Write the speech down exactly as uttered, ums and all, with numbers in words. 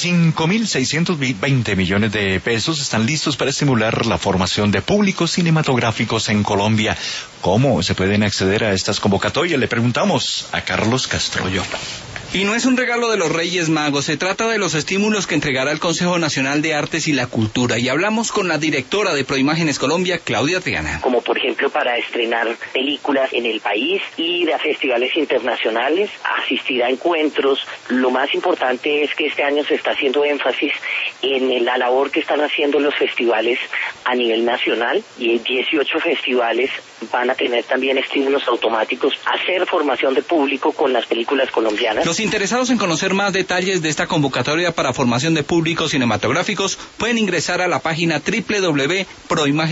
cinco mil seiscientos veinte millones de pesos están listos para estimular la formación de públicos cinematográficos en Colombia. ¿Cómo se pueden acceder a estas convocatorias? Le preguntamos a Carlos Castroyo. Y no es un regalo de los Reyes Magos, se trata de los estímulos que entregará el Consejo Nacional de Artes y la Cultura. Y hablamos con la directora de Proimágenes Colombia, Claudia Triana. Como por ejemplo para estrenar películas en el país, ir a festivales internacionales, asistir a encuentros. Lo más importante es que este año se está haciendo énfasis en la labor que están haciendo los festivales a nivel nacional, y dieciocho festivales van a tener también estímulos automáticos a hacer formación de público con las películas colombianas. Los interesados en conocer más detalles de esta convocatoria para formación de públicos cinematográficos pueden ingresar a la página doble u doble u doble u punto proimágenes punto com.